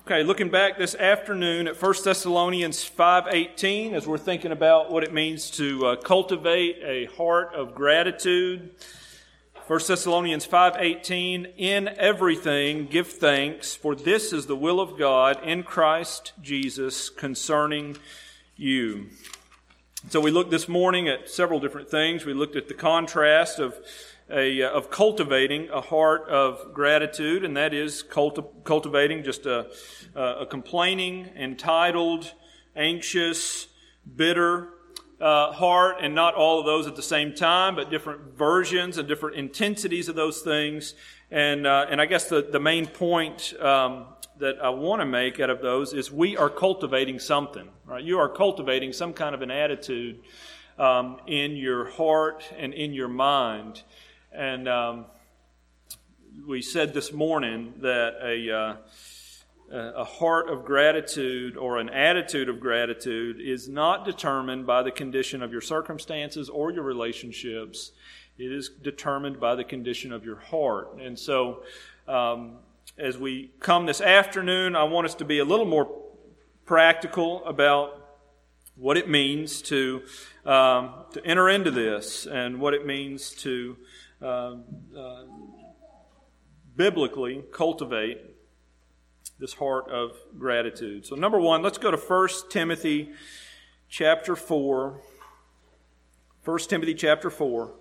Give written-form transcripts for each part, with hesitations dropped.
Okay, looking back this afternoon at 1 Thessalonians 5:18, as we're thinking about what it means to cultivate a heart of gratitude. 1 Thessalonians 5:18, in everything give thanks, for this is the will of God in Christ Jesus concerning you. So we looked this morning at several different things. We looked at the contrast of cultivating a heart of gratitude, and that is cultivating just a complaining, entitled, anxious, bitter heart, and not all of those at the same time, but different versions and different intensities of those things. And I guess the main point that I want to make out of those is we are cultivating something, right? You are cultivating some kind of an attitude in your heart and in your mind. And we said this morning that a heart of gratitude or an attitude of gratitude is not determined by the condition of your circumstances or your relationships. It is determined by the condition of your heart. And so as we come this afternoon, I want us to be a little more practical about what it means to enter into this and what it means to biblically cultivate this heart of gratitude. So number one, let's go to 1 Timothy chapter 4. 1 Timothy chapter 4.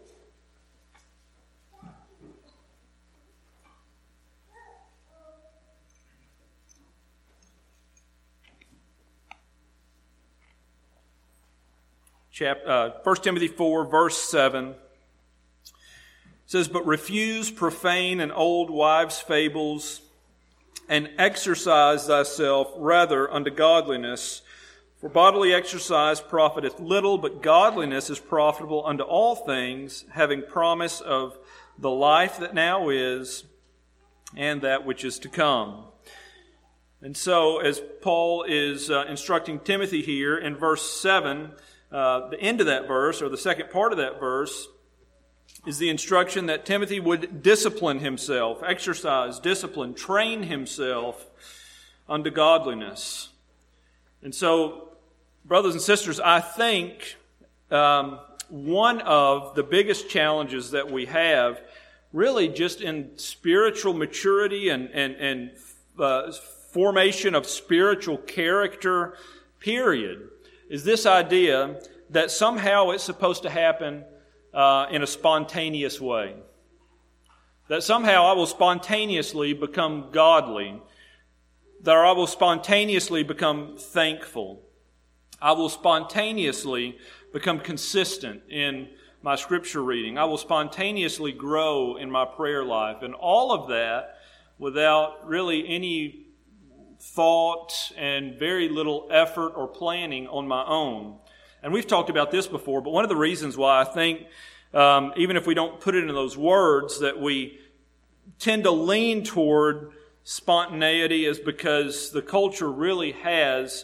First Timothy 4, verse 7 says, "But refuse profane and old wives' fables, and exercise thyself rather unto godliness. For bodily exercise profiteth little, but godliness is profitable unto all things, having promise of the life that now is, and that which is to come." And so, as Paul is instructing Timothy here in verse 7, the end of that verse, or the second part of that verse, is the instruction that Timothy would discipline himself, exercise, discipline, train himself unto godliness. And so, brothers and sisters, I think one of the biggest challenges that we have, really just in spiritual maturity and formation of spiritual character, period, is this idea that somehow it's supposed to happen in a spontaneous way. That somehow I will spontaneously become godly. That I will spontaneously become thankful. I will spontaneously become consistent in my scripture reading. I will spontaneously grow in my prayer life. And all of that without really any thought and very little effort or planning on my own. And we've talked about this before, but one of the reasons why I think, even if we don't put it in those words, that we tend to lean toward spontaneity is because the culture really has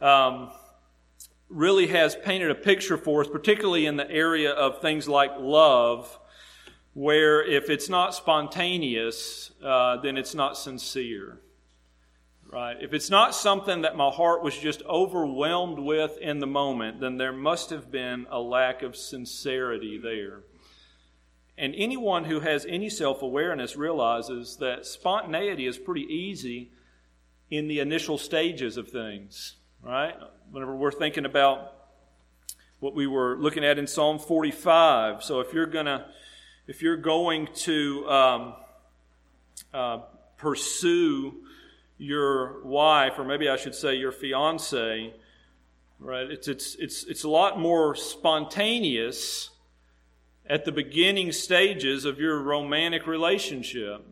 painted a picture for us, particularly in the area of things like love, where if it's not spontaneous, then it's not sincere. Right? If it's not something that my heart was just overwhelmed with in the moment, then there must have been a lack of sincerity there. And anyone who has any self-awareness realizes that spontaneity is pretty easy in the initial stages of things. Right? Whenever we're thinking about what we were looking at in Psalm 45. So if you're going to pursue your wife, or maybe I should say your fiance, right? It's a lot more spontaneous at the beginning stages of your romantic relationship.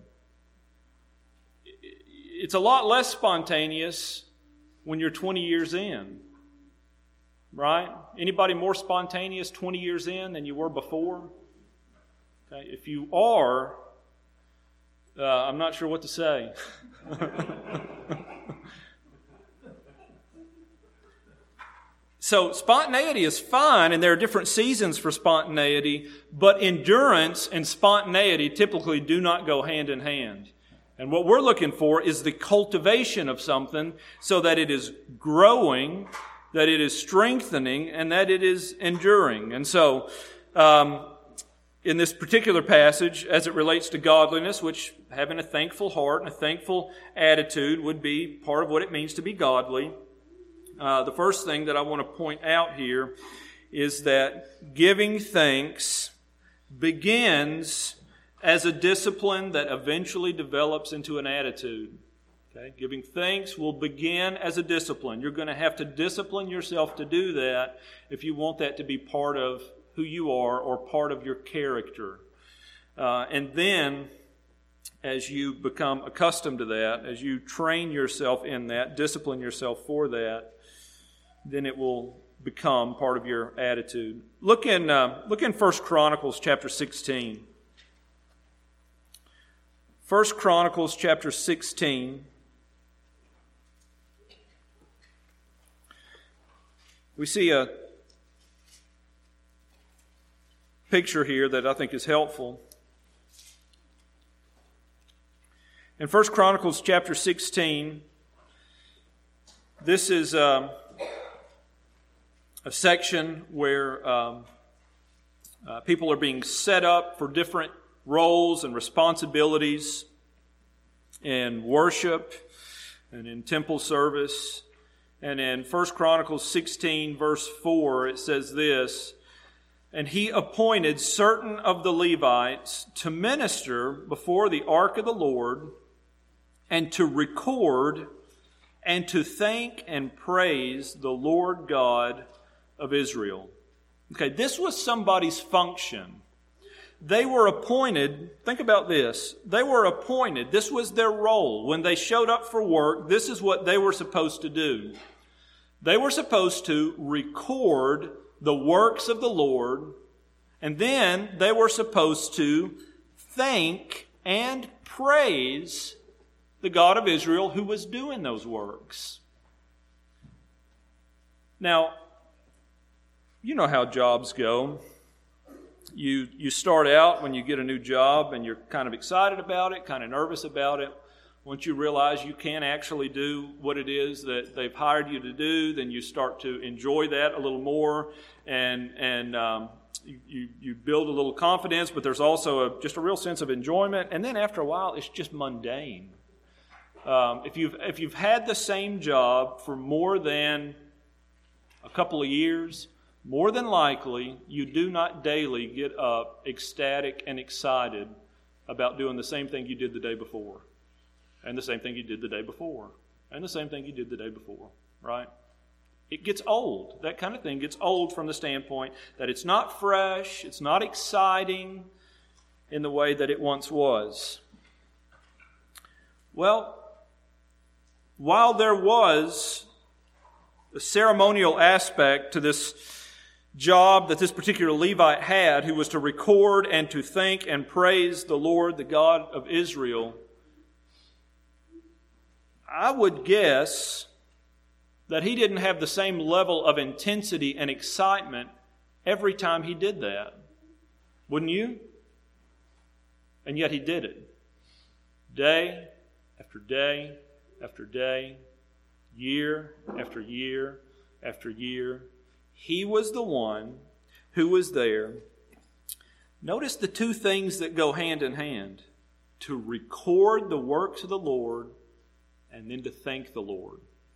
It's a lot less spontaneous when you're 20 years in, right? Anybody more spontaneous 20 years in than you were before? Okay, if you are, I'm not sure what to say. So spontaneity is fine, and there are different seasons for spontaneity, but endurance and spontaneity typically do not go hand in hand. And what we're looking for is the cultivation of something so that it is growing, that it is strengthening, and that it is enduring. And so, in this particular passage, as it relates to godliness, which having a thankful heart and a thankful attitude would be part of what it means to be godly, the first thing that I want to point out here is that giving thanks begins as a discipline that eventually develops into an attitude. Okay? Giving thanks will begin as a discipline. You're going to have to discipline yourself to do that if you want that to be part of who you are or part of your character. And then, as you become accustomed to that, as you train yourself in that, discipline yourself for that, then it will become part of your attitude. Look in 1 Chronicles chapter 16. 1 Chronicles chapter 16. We see a picture here that I think is helpful. In 1 Chronicles chapter 16, this is a section where people are being set up for different roles and responsibilities in worship and in temple service. And in 1 Chronicles 16, verse 4, it says this, "And he appointed certain of the Levites to minister before the ark of the Lord and to record and to thank and praise the Lord God of Israel." Okay, this was somebody's function. They were appointed, think about this, they were appointed, this was their role. When they showed up for work, this is what they were supposed to do. They were supposed to record the works of the Lord, and then they were supposed to thank and praise the God of Israel who was doing those works. Now, you know how jobs go. You start out when you get a new job and you're kind of excited about it, kind of nervous about it. Once you realize you can actually do what it is that they've hired you to do, then you start to enjoy that a little more, and you build a little confidence, but there's also just a real sense of enjoyment. And then after a while, it's just mundane. If you've had the same job for more than a couple of years, more than likely, you do not daily get up ecstatic and excited about doing the same thing you did the day before, and the same thing you did the day before, and the same thing you did the day before, right? It gets old. That kind of thing gets old from the standpoint that it's not fresh, it's not exciting in the way that it once was. Well, while there was a ceremonial aspect to this job that this particular Levite had, who was to record and to thank and praise the Lord, the God of Israel, I would guess that he didn't have the same level of intensity and excitement every time he did that. Wouldn't you? And yet he did it. Day after day after day, year after year after year. He was the one who was there. Notice the two things that go hand in hand: to record the works of the Lord and then to thank the Lord.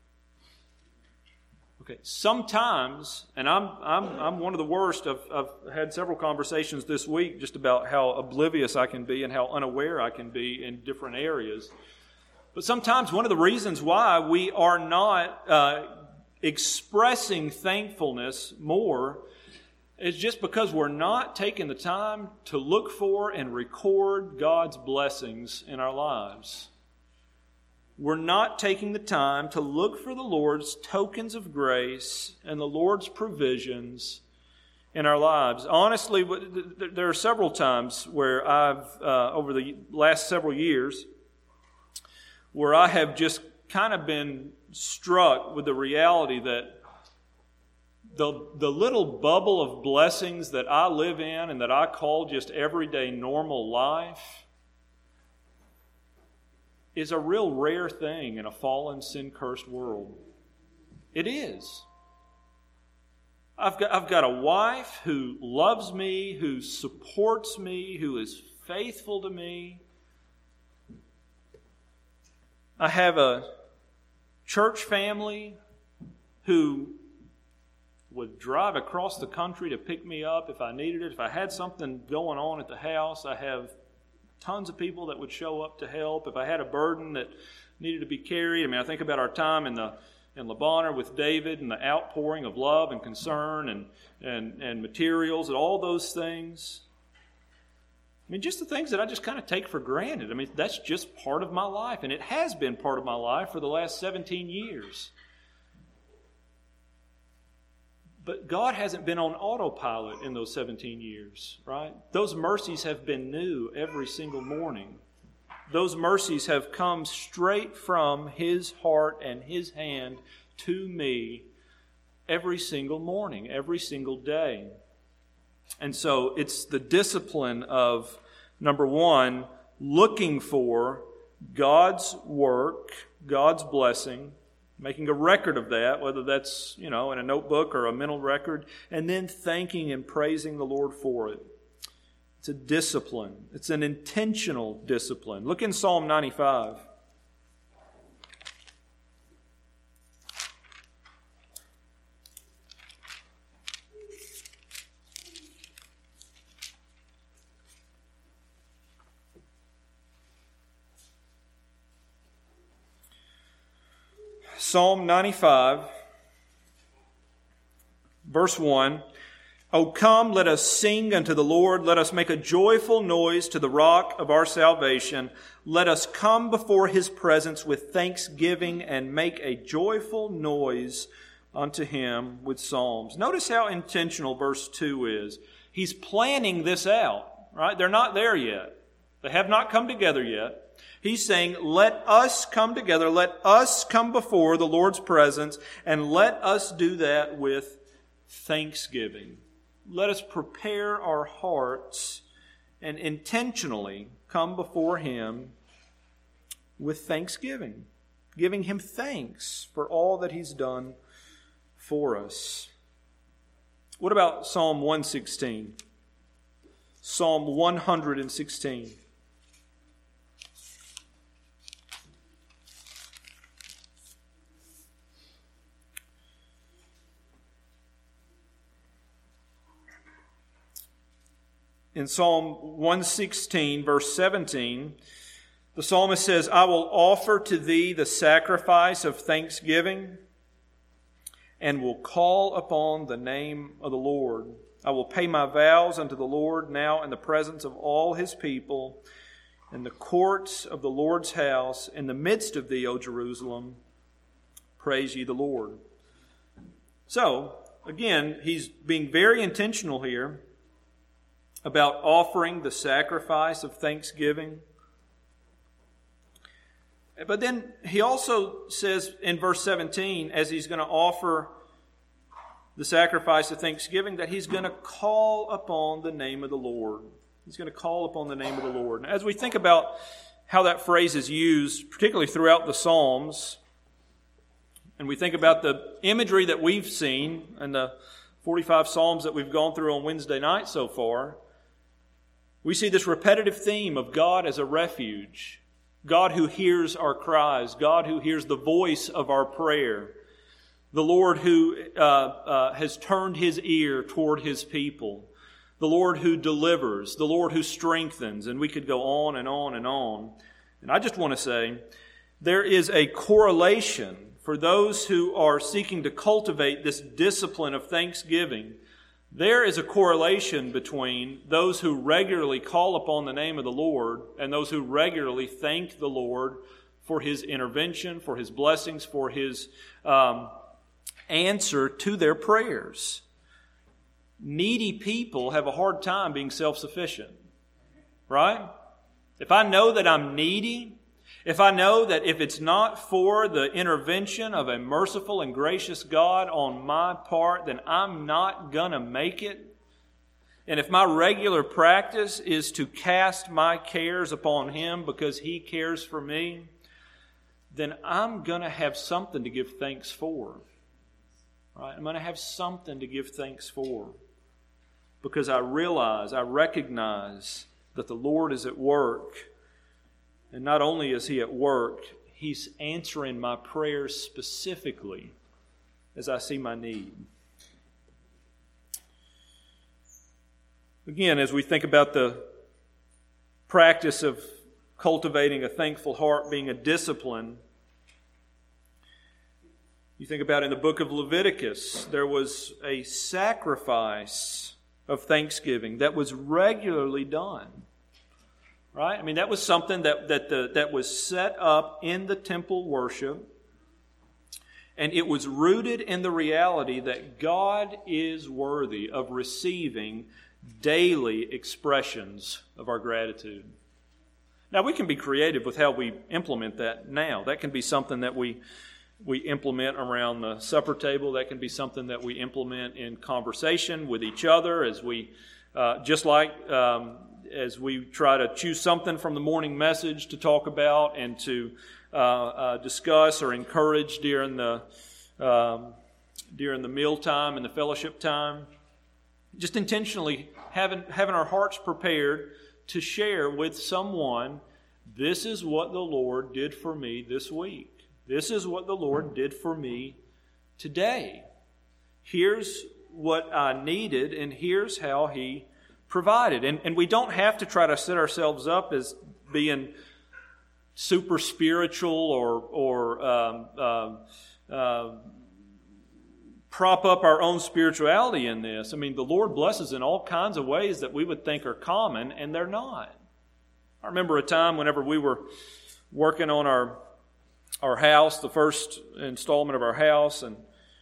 Okay, sometimes, and I'm one of the worst. I've had several conversations this week just about how oblivious I can be and how unaware I can be in different areas. But sometimes one of the reasons why we are not expressing thankfulness more is just because we're not taking the time to look for and record God's blessings in our lives. We're not taking the time to look for the Lord's tokens of grace and the Lord's provisions in our lives. Honestly, there are several times where I've, over the last several years, where I have just kind of been struck with the reality that the little bubble of blessings that I live in and that I call just everyday normal life, is a real rare thing in a fallen, sin-cursed world. It is. I've got a wife who loves me, who supports me, who is faithful to me. I have a church family who would drive across the country to pick me up if I needed it. If I had something going on at the house, I have tons of people that would show up to help. If I had a burden that needed to be carried, I think about our time in Lebanon with David and the outpouring of love and concern and materials and all those things. Just the things that I just kind of take for granted. That's just part of my life, and it has been part of my life for the last 17 years. But God hasn't been on autopilot in those 17 years, right? Those mercies have been new every single morning. Those mercies have come straight from His heart and His hand to me every single morning, every single day. And so it's the discipline of, number one, looking for God's work, God's blessing, making a record of that, whether that's, in a notebook or a mental record, and then thanking and praising the Lord for it. It's a discipline. It's an intentional discipline. Look in Psalm 95. Psalm 95, verse 1. O come, let us sing unto the Lord. Let us make a joyful noise to the rock of our salvation. Let us come before His presence with thanksgiving and make a joyful noise unto Him with psalms. Notice how intentional verse 2 is. He's planning this out, right? They're not there yet. They have not come together yet. He's saying, let us come together, let us come before the Lord's presence, and let us do that with thanksgiving. Let us prepare our hearts and intentionally come before Him with thanksgiving, giving Him thanks for all that He's done for us. What about Psalm 116? Psalm 116. In Psalm 116, verse 17, the psalmist says, I will offer to Thee the sacrifice of thanksgiving and will call upon the name of the Lord. I will pay my vows unto the Lord now in the presence of all His people, in the courts of the Lord's house, in the midst of Thee, O Jerusalem. Praise ye the Lord. So, again, he's being very intentional here about offering the sacrifice of thanksgiving. But then he also says in verse 17, as he's going to offer the sacrifice of thanksgiving, that he's going to call upon the name of the Lord. He's going to call upon the name of the Lord. And as we think about how that phrase is used, particularly throughout the Psalms, and we think about the imagery that we've seen in the 45 Psalms that we've gone through on Wednesday night so far, we see this repetitive theme of God as a refuge, God who hears our cries, God who hears the voice of our prayer, the Lord who has turned His ear toward His people, the Lord who delivers, the Lord who strengthens, and we could go on and on and on. And I just want to say, there is a correlation for those who are seeking to cultivate this discipline of thanksgiving. There is a correlation between those who regularly call upon the name of the Lord and those who regularly thank the Lord for His intervention, for His blessings, for His answer to their prayers. Needy people have a hard time being self-sufficient, right? If I know that I'm needy, if I know that if it's not for the intervention of a merciful and gracious God on my part, then I'm not going to make it. And if my regular practice is to cast my cares upon Him because He cares for me, then I'm going to have something to give thanks for. Right? I'm going to have something to give thanks for. Because I recognize that the Lord is at work. And not only is He at work, He's answering my prayers specifically as I see my need. Again, as we think about the practice of cultivating a thankful heart being a discipline, you think about in the book of Leviticus, there was a sacrifice of thanksgiving that was regularly done. Right? I mean, that was something that was set up in the temple worship, and it was rooted in the reality that God is worthy of receiving daily expressions of our gratitude. Now, we can be creative with how we implement that now. That can be something that we implement around the supper table. That can be something that we implement in conversation with each other as we, as we try to choose something from the morning message to talk about and to discuss or encourage during the meal time and the fellowship time. Just intentionally having our hearts prepared to share with someone, this is what the Lord did for me this week. This is what the Lord did for me today. Here's what I needed, and here's how He provided. And we don't have to try to set ourselves up as being super spiritual or prop up our own spirituality in this. I mean, the Lord blesses in all kinds of ways that we would think are common, and they're not. I remember a time whenever we were working on our house, the first installment of our house, and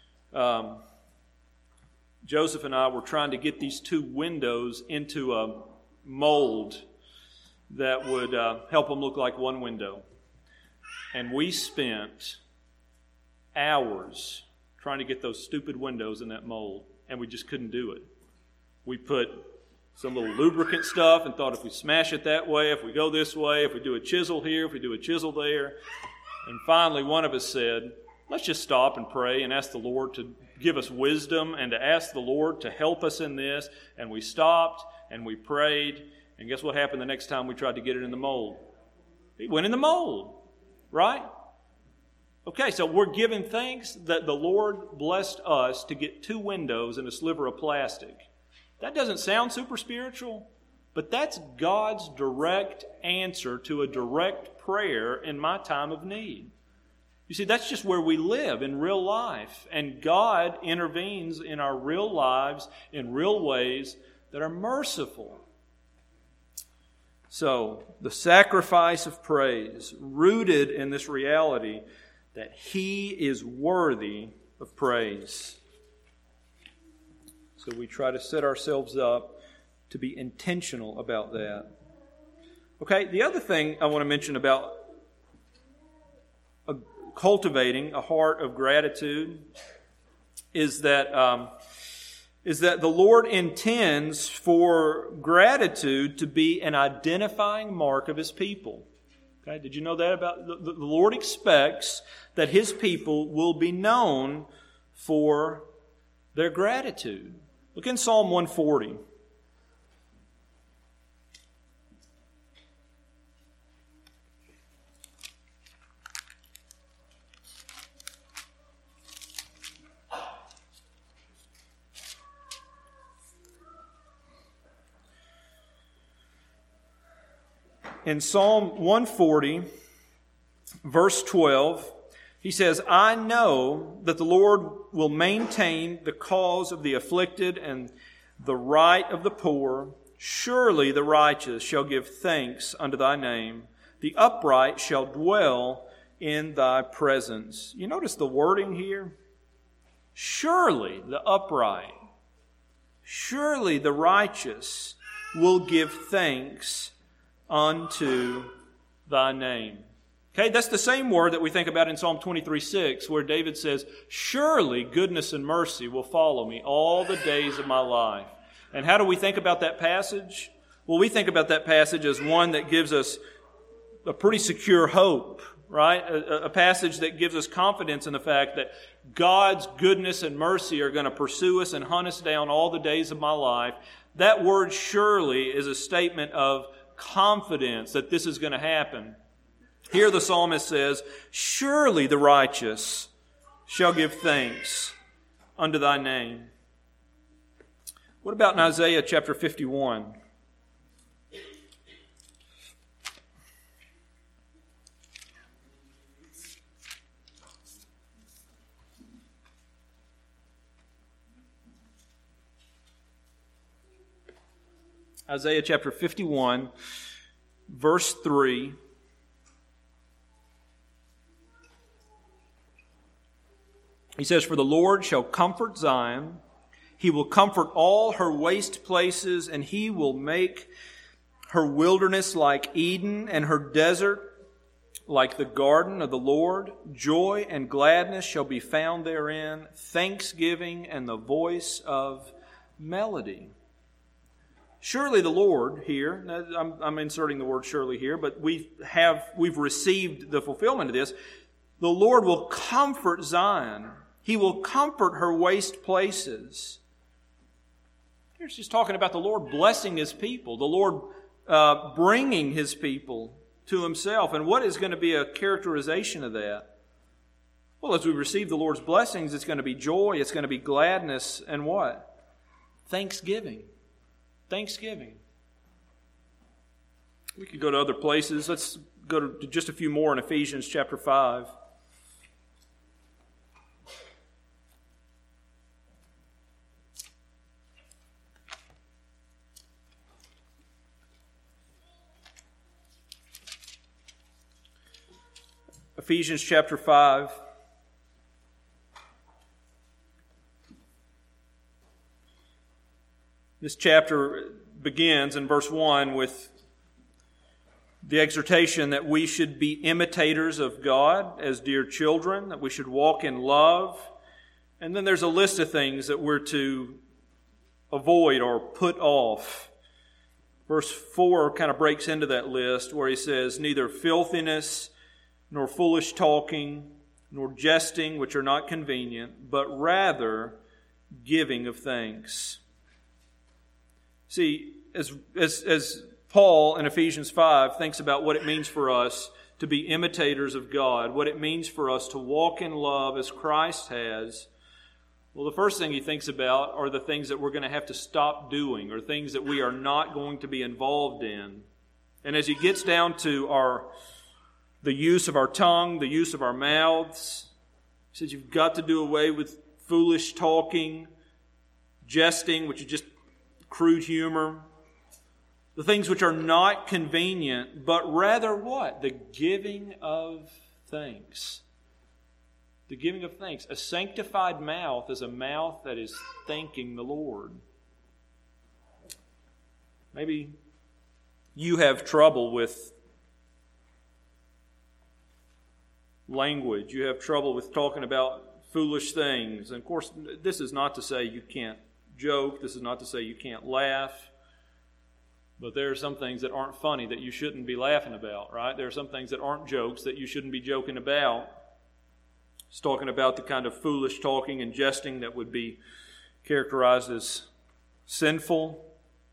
Joseph and I were trying to get these 2 windows into a mold that would help them look like one window. And we spent hours trying to get those stupid windows in that mold, and we just couldn't do it. We put some little lubricant stuff and thought if we smash it that way, if we go this way, if we do a chisel here, if we do a chisel there. And finally, one of us said, let's just stop and pray and ask the Lord to give us wisdom and to ask the Lord to help us in this. And we stopped and we prayed. And guess what happened the next time we tried to get it in the mold? It went in the mold, right? Okay, so we're giving thanks that the Lord blessed us to get 2 windows and a sliver of plastic. That doesn't sound super spiritual, but that's God's direct answer to a direct prayer in my time of need. You see, that's just where we live in real life. And God intervenes in our real lives in real ways that are merciful. So, the sacrifice of praise, rooted in this reality that He is worthy of praise. So we try to set ourselves up to be intentional about that. Okay, the other thing I want to mention about cultivating a heart of gratitude is that the Lord intends for gratitude to be an identifying mark of His people. Okay, did you know that about the Lord expects that His people will be known for their gratitude. Look in Psalm 140. In Psalm 140, verse 12, he says, I know that the Lord will maintain the cause of the afflicted and the right of the poor. Surely the righteous shall give thanks unto thy name. The upright shall dwell in thy presence. You notice the wording here? Surely the upright, surely the righteous will give thanks unto thy name. Okay, that's the same word that we think about in Psalm 23:6, where David says, surely goodness and mercy will follow me all the days of my life. And how do we think about that passage? Well, we think about that passage as one that gives us a pretty secure hope, right? A passage that gives us confidence in the fact that God's goodness and mercy are going to pursue us and hunt us down all the days of my life. That word surely is a statement of confidence that this is going to happen. Here the psalmist says, surely the righteous shall give thanks unto thy name. What about in Isaiah chapter 51? Isaiah chapter 51, verse 3. He says, for the Lord shall comfort Zion. He will comfort all her waste places, and He will make her wilderness like Eden, and her desert like the garden of the Lord. Joy and gladness shall be found therein, thanksgiving and the voice of melody. Surely the Lord here, I'm inserting the word surely here, but we've received the fulfillment of this. The Lord will comfort Zion. He will comfort her waste places. Here's just talking about the Lord blessing His people, the Lord bringing His people to Himself. And what is going to be a characterization of that? Well, as we receive the Lord's blessings, it's going to be joy, it's going to be gladness, and what? Thanksgiving. Thanksgiving. We could go to other places. Let's go to just a few more in Ephesians chapter 5. Ephesians chapter 5. This chapter begins in verse 1 with the exhortation that we should be imitators of God as dear children, that we should walk in love. And then there's a list of things that we're to avoid or put off. Verse 4 kind of breaks into that list where he says, neither filthiness, nor foolish talking, nor jesting, which are not convenient, but rather giving of thanks. See, as Paul in Ephesians 5 thinks about what it means for us to be imitators of God, what it means for us to walk in love as Christ has, well, the first thing he thinks about are the things that we're going to have to stop doing, or things that we are not going to be involved in. And as he gets down to the use of our tongue, the use of our mouths, he says you've got to do away with foolish talking, jesting, which is just crude humor, the things which are not convenient, but rather what? The giving of thanks. The giving of thanks. A sanctified mouth is a mouth that is thanking the Lord. Maybe you have trouble with language. You have trouble with talking about foolish things. And of course, this is not to say you can't joke. This is not to say you can't laugh. But there are some things that aren't funny that you shouldn't be laughing about, right? There are some things that aren't jokes that you shouldn't be joking about. It's talking about the kind of foolish talking and jesting that would be characterized as sinful.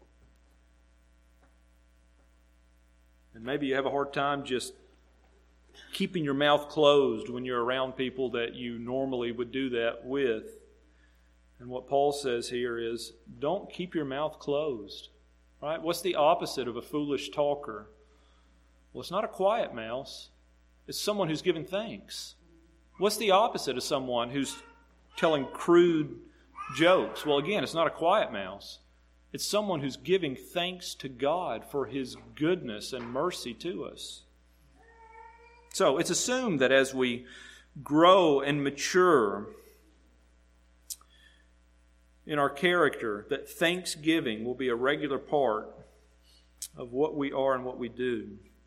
And maybe you have a hard time just keeping your mouth closed when you're around people that you normally would do that with. And what Paul says here is, don't keep your mouth closed. Right? What's the opposite of a foolish talker? Well, it's not a quiet mouse. It's someone who's giving thanks. What's the opposite of someone who's telling crude jokes? Well, again, it's not a quiet mouse. It's someone who's giving thanks to God for His goodness and mercy to us. So it's assumed that as we grow and mature in our character, that thanksgiving will be a regular part of what we are and what we do.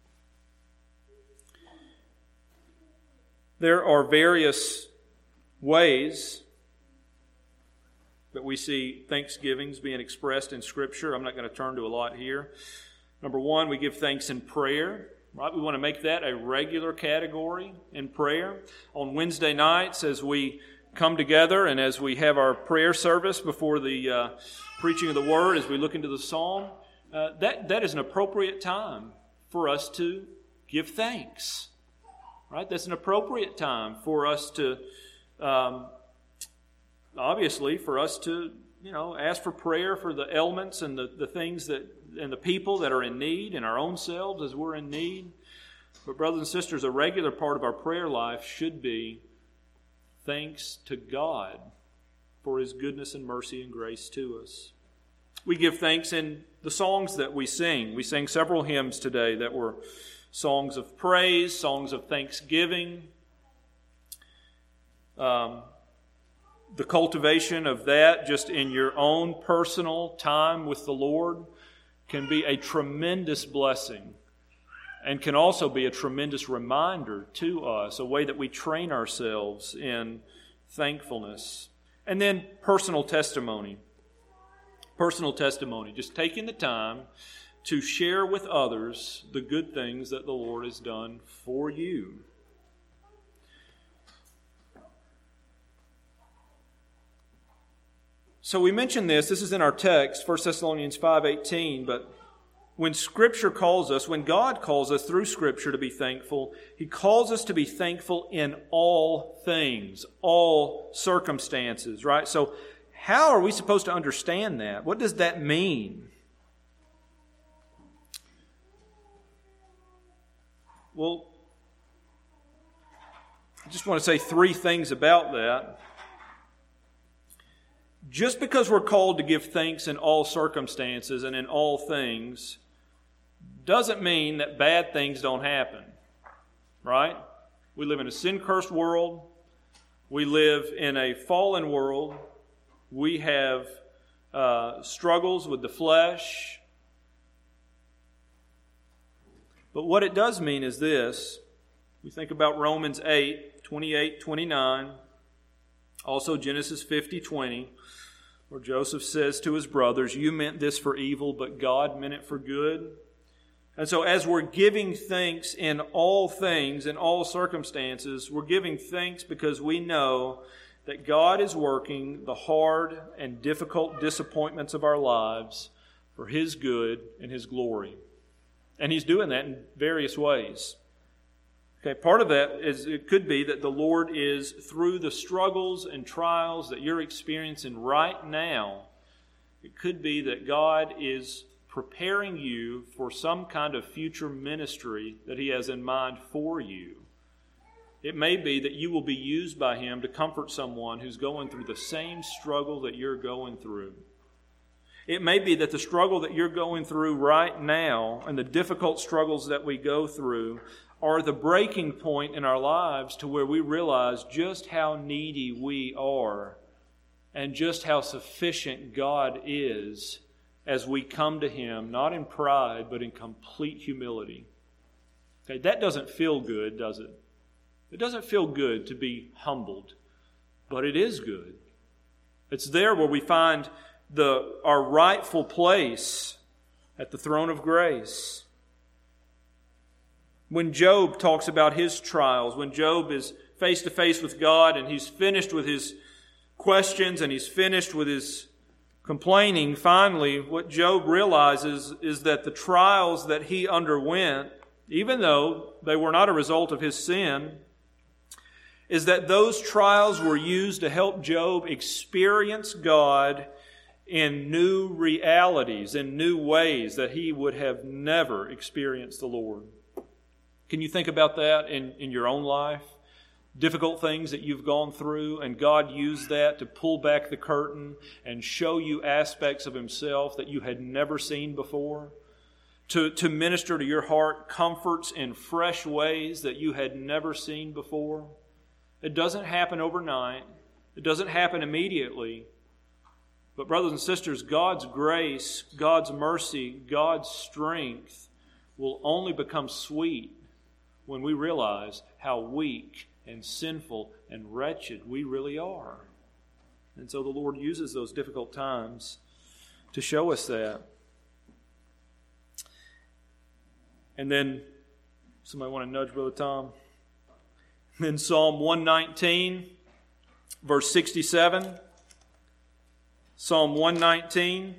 There are various ways that we see thanksgivings being expressed in Scripture. I'm not going to turn to a lot here. Number one, we give thanks in prayer. Right? We want to make that a regular category in prayer. On Wednesday nights, as we come together and as we have our prayer service before the preaching of the Word, as we look into the Psalm, that is an appropriate time for us to give thanks. Right? That's an appropriate time for us to, obviously, for us to, ask for prayer for the ailments and the things that, and the people that are in need, and our own selves as we're in need. But brothers and sisters, a regular part of our prayer life should be thanks to God for His goodness and mercy and grace to us. We give thanks in the songs that we sing. We sang several hymns today that were songs of praise, songs of thanksgiving. The cultivation of that just in your own personal time with the Lord can be a tremendous blessing and can also be a tremendous reminder to us, a way that we train ourselves in thankfulness. And then personal testimony. Personal testimony, just taking the time to share with others the good things that the Lord has done for you. So we mentioned this is in our text, 1 Thessalonians 5:18, but when Scripture calls us, when God calls us through Scripture to be thankful, He calls us to be thankful in all things, all circumstances, right? So how are we supposed to understand that? What does that mean? Well, I just want to say three things about that. Just because we're called to give thanks in all circumstances and in all things doesn't mean that bad things don't happen, right? We live in a sin-cursed world. We live in a fallen world. We have struggles with the flesh. But what it does mean is this. We think about Romans 8:28-29, also Genesis 50:20, where Joseph says to his brothers, "You meant this for evil, but God meant it for good." And so as we're giving thanks in all things, in all circumstances, we're giving thanks because we know that God is working the hard and difficult disappointments of our lives for His good and His glory. And He's doing that in various ways. Okay, part of that is it could be that the Lord is, through the struggles and trials that you're experiencing right now, it could be that God is preparing you for some kind of future ministry that He has in mind for you. It may be that you will be used by Him to comfort someone who's going through the same struggle that you're going through. It may be that the struggle that you're going through right now and the difficult struggles that we go through are the breaking point in our lives to where we realize just how needy we are and just how sufficient God is as we come to Him, not in pride, but in complete humility. Okay, that doesn't feel good, does it? It doesn't feel good to be humbled, but it is good. It's there where we find our rightful place at the throne of grace. When Job talks about his trials, when Job is face to face with God and he's finished with his questions and he's finished with his complaining, finally, what Job realizes is that the trials that he underwent, even though they were not a result of his sin, is that those trials were used to help Job experience God in new realities, in new ways that he would have never experienced the Lord. Can you think about that in your own life? Difficult things that you've gone through, and God used that to pull back the curtain and show you aspects of Himself that you had never seen before, to minister to your heart comforts in fresh ways that you had never seen before. It doesn't happen overnight. It doesn't happen immediately. But brothers and sisters, God's grace, God's mercy, God's strength will only become sweet when we realize how weak and sinful and wretched we really are. And so the Lord uses those difficult times to show us that. And then Somebody want to nudge Brother Tom? Then Psalm 119, verse 67. Psalm 119.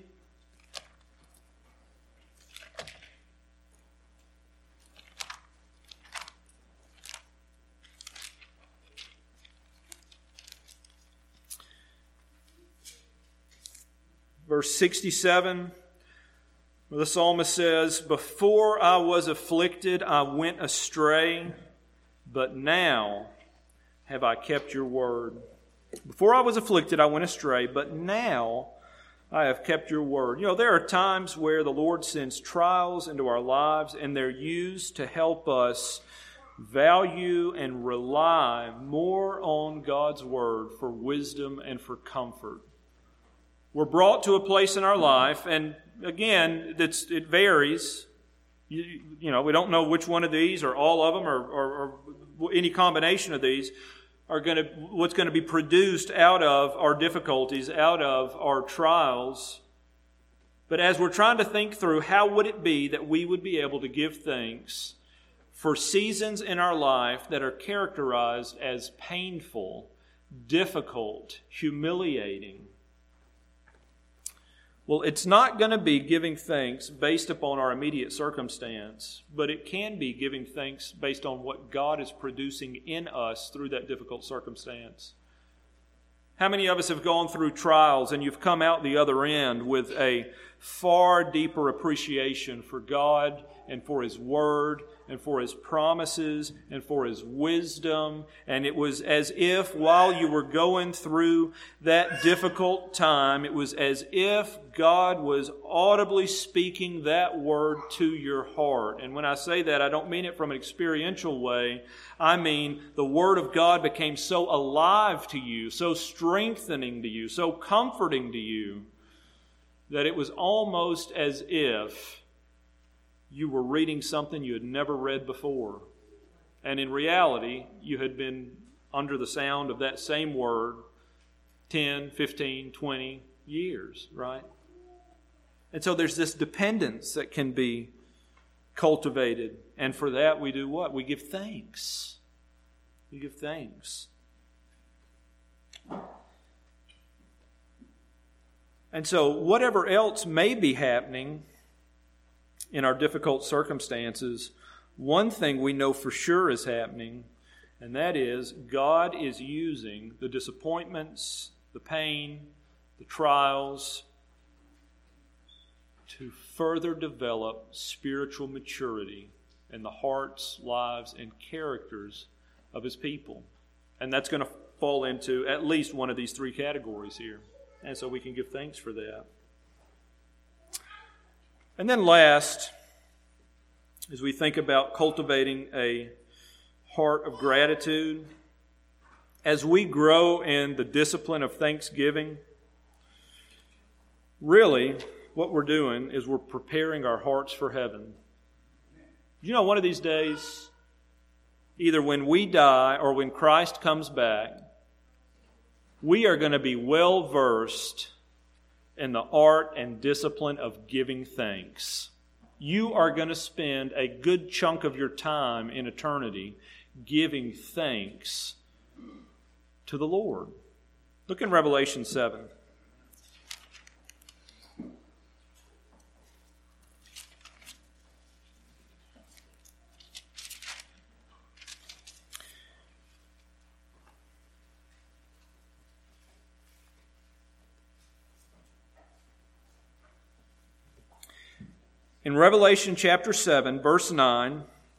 Verse 67, where the psalmist says, "Before I was afflicted, I went astray, but now have I kept your word." Before I was afflicted, I went astray, but now I have kept your word. You know, there are times where the Lord sends trials into our lives, and they're used to help us value and rely more on God's word for wisdom and for comfort. We're brought to a place in our life, and again, it varies. You know, we don't know which one of these, or all of them, or any combination of these are what's going to be produced out of our difficulties, out of our trials. But as we're trying to think through, how would it be that we would be able to give thanks for seasons in our life that are characterized as painful, difficult, humiliating? Well, it's not going to be giving thanks based upon our immediate circumstance, but it can be giving thanks based on what God is producing in us through that difficult circumstance. How many of us have gone through trials and you've come out the other end with a far deeper appreciation for God and for His Word and for His promises and for His wisdom? And it was as if while you were going through that difficult time, it was as if God was audibly speaking that word to your heart. And when I say that, I don't mean it from an experiential way. I mean the Word of God became so alive to you, so strengthening to you, so comforting to you, that it was almost as if you were reading something you had never read before. And in reality, you had been under the sound of that same word 10, 15, 20 years, right? And so there's this dependence that can be cultivated. And for that we do what? We give thanks. We give thanks. And so whatever else may be happening in our difficult circumstances, one thing we know for sure is happening, and that is God is using the disappointments, the pain, the trials to further develop spiritual maturity in the hearts, lives, and characters of His people. And that's going to fall into at least one of these three categories here. And so we can give thanks for that. And then last, as we think about cultivating a heart of gratitude, as we grow in the discipline of thanksgiving, really what we're doing is we're preparing our hearts for heaven. You know, one of these days, either when we die or when Christ comes back, we are going to be well versed in the art and discipline of giving thanks. You are going to spend a good chunk of your time in eternity giving thanks to the Lord. Look in Revelation 7. In Revelation chapter 7, verse 9,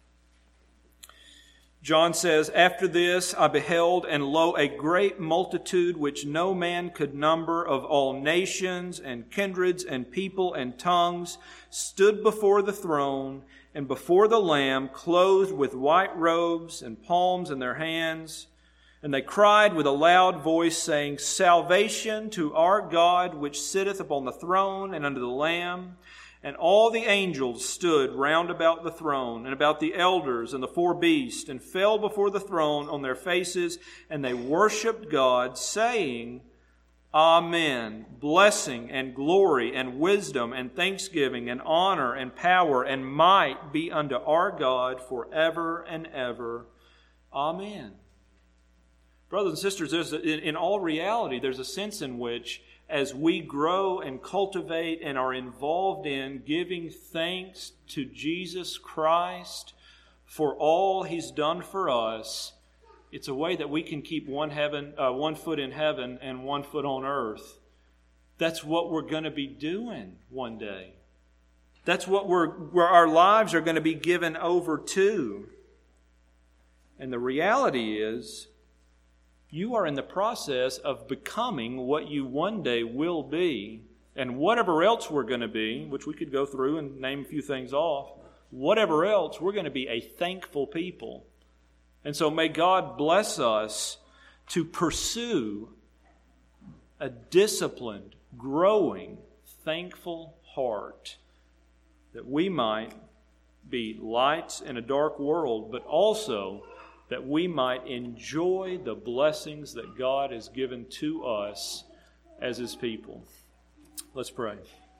John says, "After this I beheld, and lo, a great multitude which no man could number, of all nations and kindreds and people and tongues, stood before the throne and before the Lamb, clothed with white robes and palms in their hands. And they cried with a loud voice, saying, Salvation to our God, which sitteth upon the throne and unto the Lamb. And all the angels stood round about the throne and about the elders and the four beasts, and fell before the throne on their faces, and they worshipped God, saying, Amen. Blessing and glory and wisdom and thanksgiving and honor and power and might be unto our God forever and ever. Amen. Brothers and sisters, in all reality, there's a sense in which as we grow and cultivate and are involved in giving thanks to Jesus Christ for all He's done for us, it's a way that we can keep one foot in heaven and one foot on earth. That's what we're going to be doing one day. That's what where our lives are going to be given over to. And the reality is, you are in the process of becoming what you one day will be. And whatever else we're going to be, which we could go through and name a few things off, whatever else, we're going to be a thankful people. And so may God bless us to pursue a disciplined, growing, thankful heart, that we might be lights in a dark world, but also that we might enjoy the blessings that God has given to us as His people. Let's pray.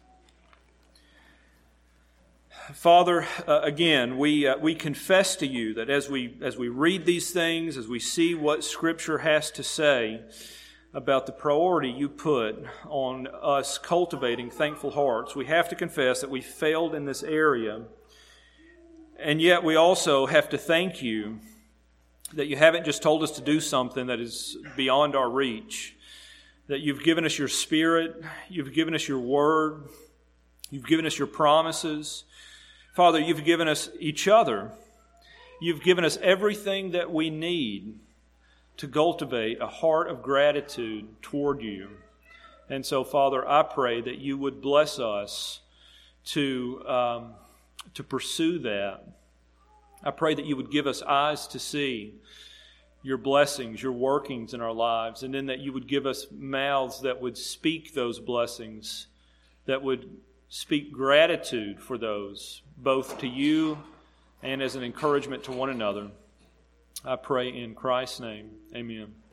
Father, again, we confess to You that as we read these things, as we see what Scripture has to say about the priority You put on us cultivating thankful hearts, we have to confess that we failed in this area. And yet we also have to thank You that You haven't just told us to do something that is beyond our reach, that You've given us Your Spirit, You've given us Your Word, You've given us Your promises. Father, You've given us each other. You've given us everything that we need to cultivate a heart of gratitude toward You. And so, Father, I pray that You would bless us to pursue that. I pray that You would give us eyes to see Your blessings, Your workings in our lives, and then that You would give us mouths that would speak those blessings, that would speak gratitude for those, both to You and as an encouragement to one another. I pray in Christ's name. Amen.